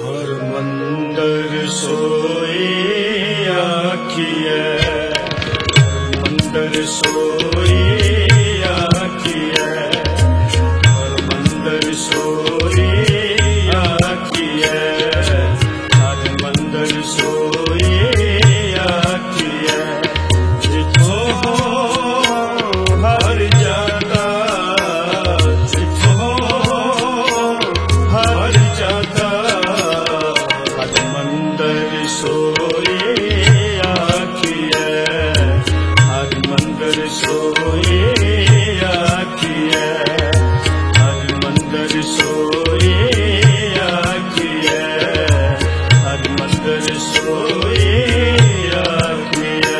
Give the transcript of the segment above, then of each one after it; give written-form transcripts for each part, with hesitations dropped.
और मंदिर सोई आखिए, मंदिर सोई आखिए, और मंदिर सोई आखिए, हर मंदिर सोई आखिए, जिथो हर जाता, जिथो हर जाता, हर मंदिर सोई आखिए, हर मंदिर सोई आखिए, हर मंदिर सोई आखिए, हर मंदिर सोई आखिए।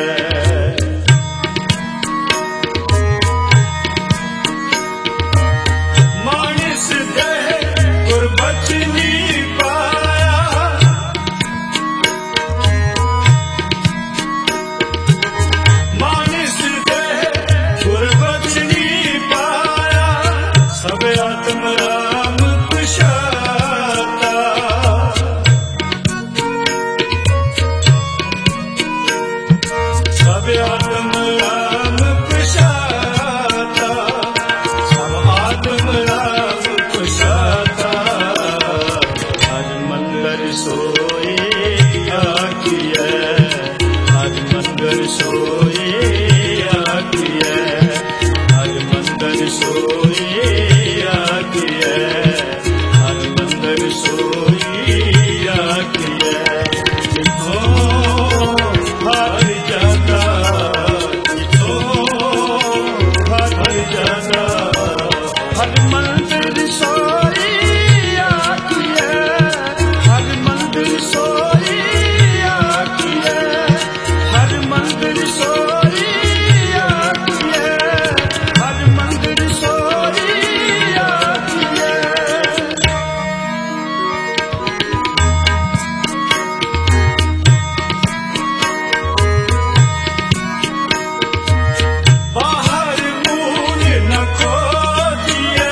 मानस दे गुरबत नी पाया, मानस दे गुरबत नी पाया, सब आत्म राम कुशाता, सब आत्म राम कुशाता, सब आत्म राम कुशाता, हर मंदिर सोई आखिए, हर मंदिर सोई आखिए, हर मंदिर सोई आखिए, हर मंदिर सोई आखिए, जिथो हर जाता, जिथो हर जाता, हर मंदिर सोई आखिए, हर मंदिर सोई आखिए, हर मंदिर सोई आखिए, हर मंदिर सोई आखिए। बाहर मूल न खोजिए,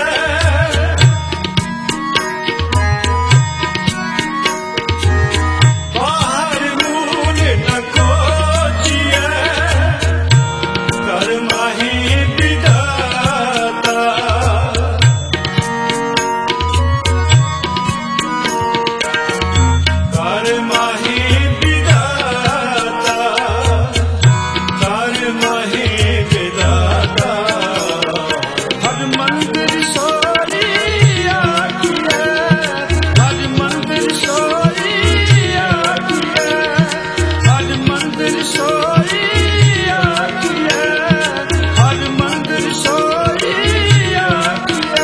बाहर मूल न खोजिए, कर माही विधाता, कर माही विधाता, कर माही विधाता, हर मंदिर सोई आखिए, हर मंदिर सोई आखिए, हर मंदिर सोई आखिए, हर मंदिर सोई आखिए,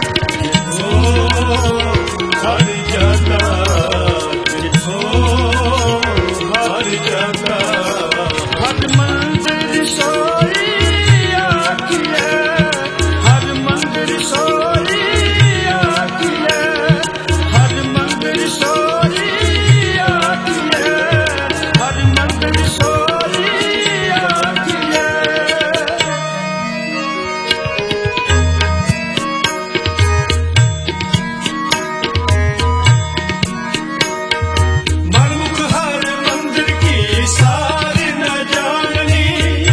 जिथो हर जाता, जिथो हर जाता, हर मंदिर सोई आखिए, हर मंदिर सोई आखिए, हर मंदिर सोई आखिए, हर मंदिर सोई आखिए। मनमुख हर मंदिर की सार न जाननी,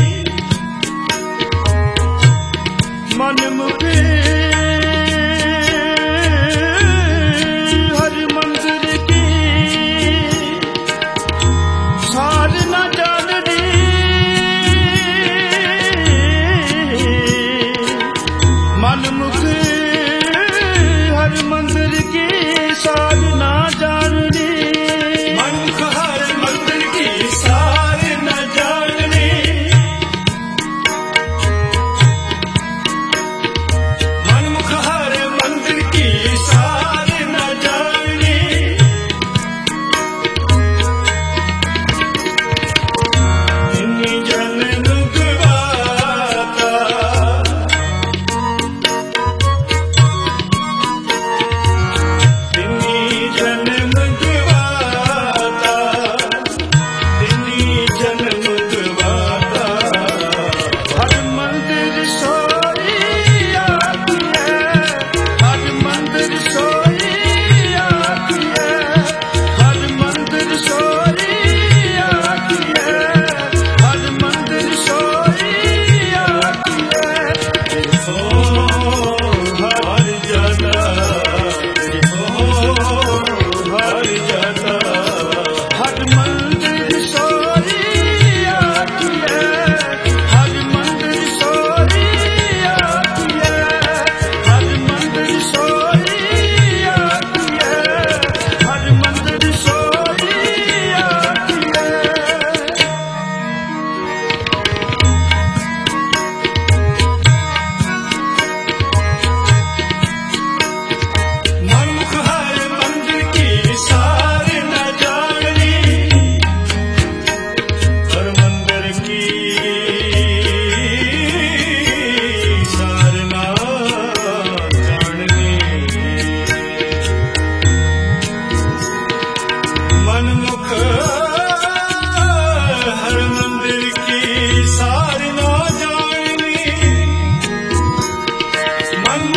मनमुख हर मंदिर की सार न जाननी, मनमुख हर मंदिर की सार न जाननी, मनमुख हर मंदिर की सार न जाननी, मनमुख हर मंदिर की सार न जाननी, इन्हीं जन नुगवाता,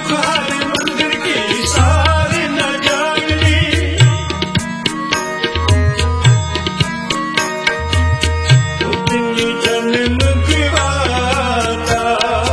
दुख हर मंदिर की सार न जाननी। तिन्नी जन्म विवाता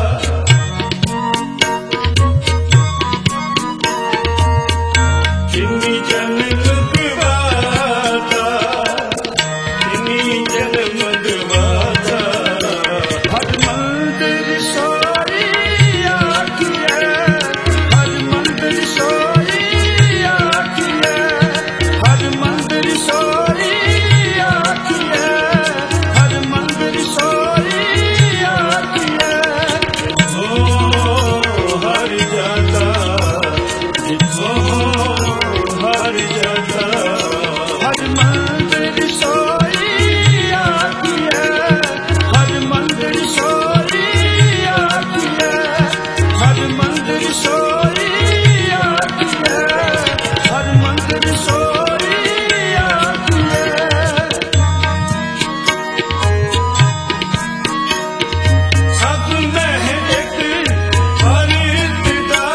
तिन्नी जन्म विवाता तिन्नी जन्म विवाता। हर मंदिर सोई आखिए हर मंदिर सोई आखिए हर मंदिर सोई आखिए हर मंदिर सोई आखिए। ओ हर जाता ओ हर जाता हर मंदिर सोई आखिए हर मंदिर सोई आखिए हर मंदिर सोई आखिए हर मंदिर सोई आखिए। सब में एक फरीदा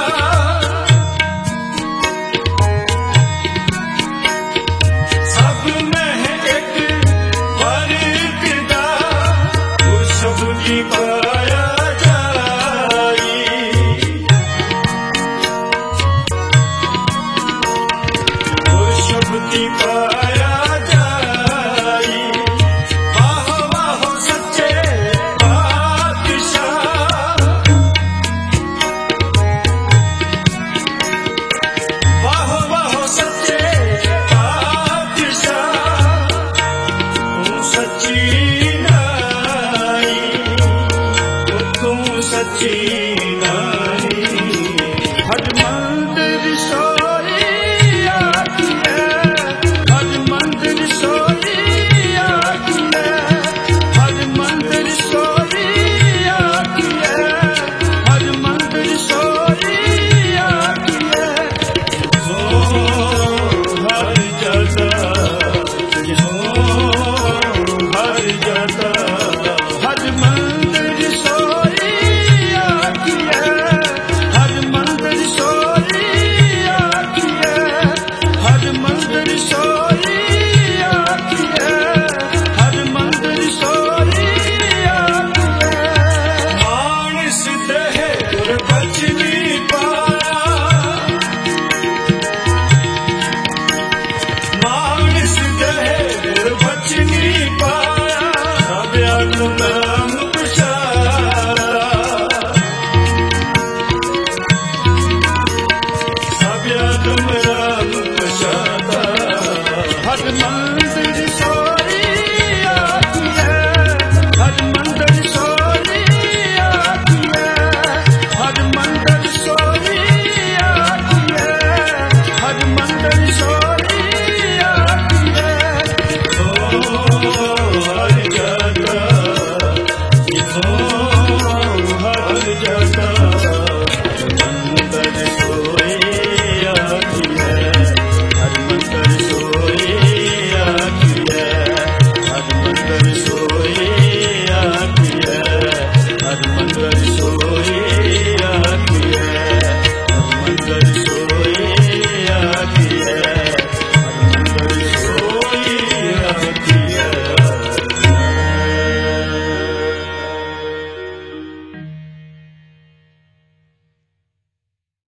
सब में एक फरीदा वो सबकी पाया जाई। वो सबकी